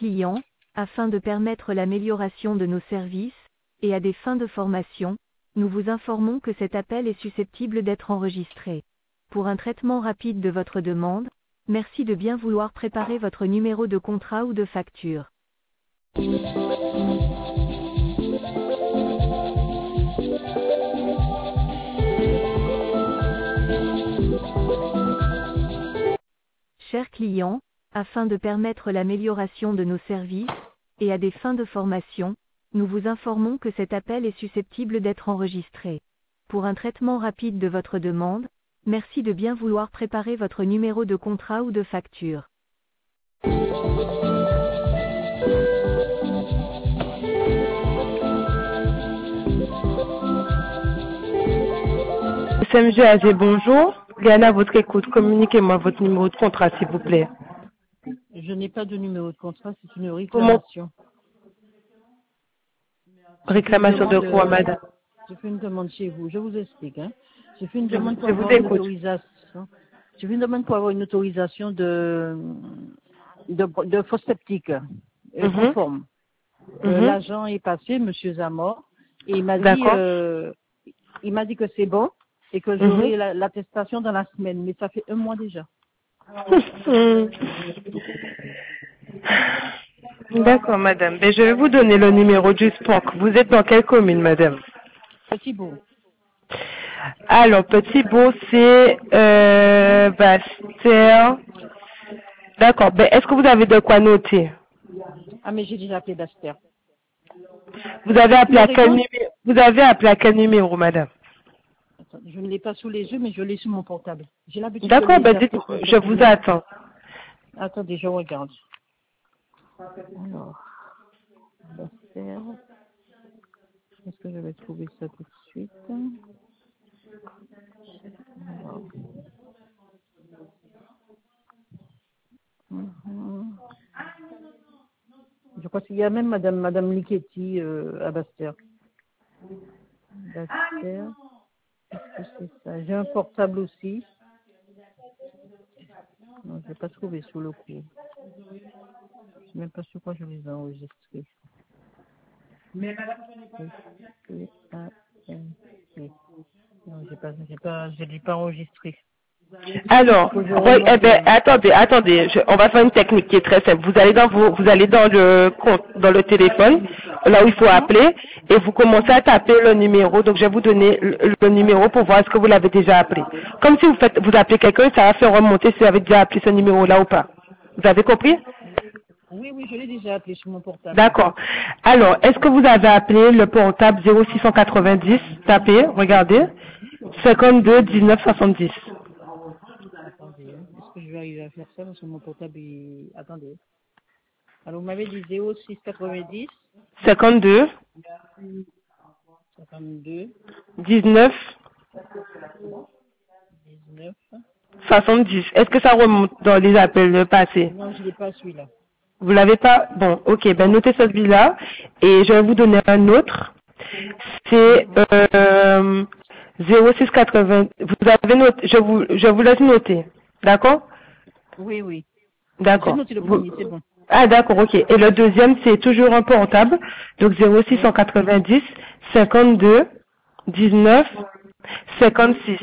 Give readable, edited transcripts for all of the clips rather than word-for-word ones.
clients, afin de permettre l'amélioration de nos services, et à des fins de formation, nous vous informons que cet appel est susceptible d'être enregistré. Pour un traitement rapide de votre demande, merci de bien vouloir préparer votre numéro de contrat ou de facture. Chers clients, afin de permettre l'amélioration de nos services, et à des fins de formation, nous vous informons que cet appel est susceptible d'être enregistré. Pour un traitement rapide de votre demande, merci de bien vouloir préparer votre numéro de contrat ou de facture. SMG AG, bonjour. Léana, à votre écoute. Communiquez-moi votre numéro de contrat, s'il vous plaît. Je n'ai pas de numéro de contrat, c'est une réclamation. Réclamation de quoi, madame? J'ai fait une demande chez vous, je vous explique. J'ai fait une demande pour Je vous avoir une écoute. autorisation. J'ai fait une demande pour avoir une autorisation de fosse septique conforme. L'agent est passé, monsieur Zamor, et il m'a dit que c'est bon et que j'aurai l'attestation dans la semaine, mais ça fait 1 mois déjà. D'accord, madame. Mais je vais vous donner le numéro du SPOC. Vous êtes dans quelle commune, madame? Petit-Bourg. Alors, Petit-Bourg, c'est Bastère. D'accord. Ben, est-ce que vous avez de quoi noter? Ah, mais j'ai déjà appelé Bastère. Vous avez appelé à quel numéro? Vous avez appelé à quel numéro, madame? Attends, je ne l'ai pas sous les yeux, mais je l'ai sur mon portable. J'ai l'habitude. D'accord, ben dites, je vous attends. Attendez, je regarde. Alors, Bastère. Est-ce que je vais trouver ça tout de suite? Alors. Je crois qu'il y a même Madame Lichetti à Bastère. Bastère. Qu'est-ce que c'est ça? J'ai un portable aussi. Non, je n'ai pas trouvé sous le coup. Je ne sais même pas sur quoi je les ai enregistrés. Mais madame, non, je l'ai pas enregistré. Alors, attendez, on va faire une technique qui est très simple. Vous allez dans le compte, dans le téléphone, là où il faut appeler, et vous commencez à taper le numéro. Donc, je vais vous donner le numéro pour voir est-ce que vous l'avez déjà appelé. Comme si vous appelez quelqu'un, ça va faire remonter si vous avez déjà appelé ce numéro-là ou pas. Vous avez compris? Oui, je l'ai déjà appelé sur mon portable. D'accord. Alors, est-ce que vous avez appelé le portable 0690, tapez, regardez, 52 19 70. Attendez, est-ce que je vais arriver à faire ça parce que mon portable est... Attendez. Alors, vous m'avez dit 06 90 52 19 70. Est-ce que ça remonte dans les appels passés? Non, je n'ai pas celui-là. Vous l'avez pas? Bon, ok, ben notez celui-là et je vais vous donner un autre. C'est 0680. Vous avez noté, je vous laisse noter. D'accord? Oui. D'accord. J'ai noté le premier, c'est bon. Ah d'accord, ok. Et le deuxième, c'est toujours un portable. Donc 0690 52 19 56.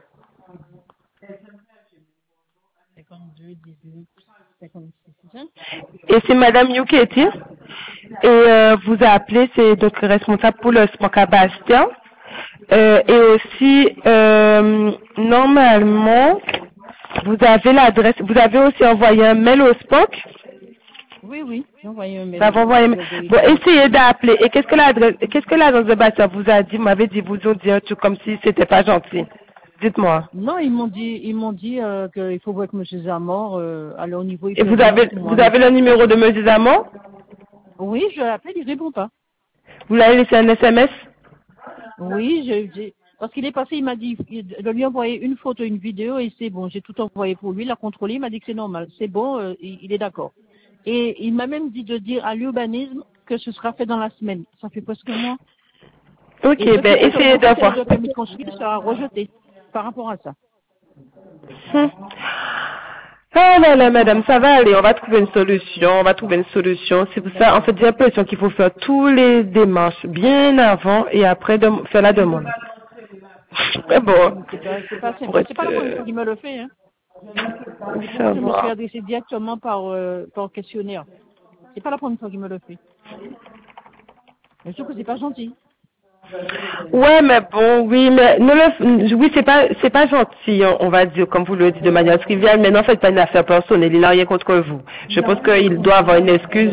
52 19 56. Et c'est Madame Yuketi. Et vous a appelé, c'est donc responsable pour le SPOC à Bastien. Et aussi, normalement, vous avez l'adresse, vous avez aussi envoyé un mail au SPOC. Oui, j'ai envoyé un mail. Bon, essayez d'appeler. Et qu'est-ce que l'agence de Bastien vous a dit? Vous m'avez dit, vous ont dit un truc comme si c'était pas gentil. Dites-moi. Non, ils m'ont dit qu'il faut voir avec M. Zamor. Alors au niveau. Et vous avez le numéro de M. Zamor? Oui, je l'appelle, il répond pas. Vous l'avez laissé un SMS? Oui, parce qu'il est passé, il m'a dit de lui envoyer une photo, une vidéo, et c'est bon, j'ai tout envoyé pour lui, il a contrôlé, il m'a dit que c'est normal, c'est bon, il est d'accord. Et il m'a même dit de dire à l'urbanisme que ce sera fait dans la semaine. Ça fait presque un mois. Ok, ben essayez d'avoir. Le permis de construire sera rejeté par rapport à ça. Ah là là, madame, ça va aller, on va trouver une solution, C'est pour ça, en fait, j'ai l'impression qu'il faut faire tous les démarches bien avant et après faire la demande. Mais bon. C'est pas simple. C'est pas la première fois qu'il me le fait, hein. Ça Je me va. suis adressée directement par questionnaire. C'est pas la première fois qu'il me le fait. Bien sûr que c'est pas gentil. Ouais, mais bon, oui, mais oui, c'est pas gentil, on va dire, comme vous le dites de manière triviale, mais non, faites pas une affaire personnelle, il n'a rien contre vous. Je pense qu'il doit avoir une excuse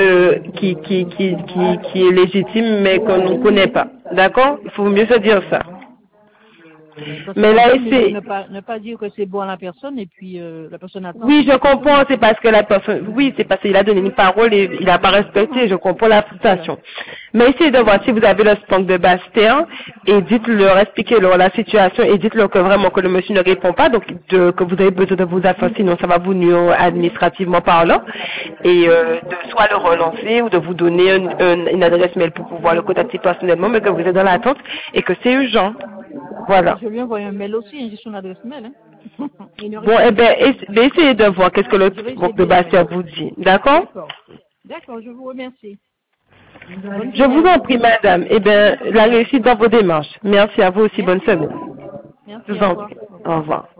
qui est légitime, mais qu'on ne connaît pas. D'accord? Il faut mieux se dire ça. Mais là, c'est... Ne pas dire que c'est bon à la personne et puis la personne attend. Oui, je comprends, c'est parce que la personne, oui, c'est parce qu'il a donné une parole et il n'a pas respecté, je comprends la frustration. Mais essayez de voir si vous avez le stock de Bastien et dites-leur, expliquez-leur la situation et dites-leur que vraiment que le monsieur ne répond pas, donc que vous avez besoin de vos affaires, sinon ça va vous nuire administrativement parlant, et de soit le relancer ou de vous donner une adresse mail pour pouvoir le contacter personnellement, mais que vous êtes dans l'attente et que c'est urgent. Voilà. Je lui envoie un mail aussi, j'ai son adresse mail. Hein. Bon, eh bien, essayez de voir qu'est-ce que le groupe de Bastien vous dit. D'accord? D'accord, je vous remercie. Je vous en prie, madame. Eh bien, la réussite dans vos démarches. Merci à vous aussi. Bonne semaine. Merci, Je vous en prie. Au revoir.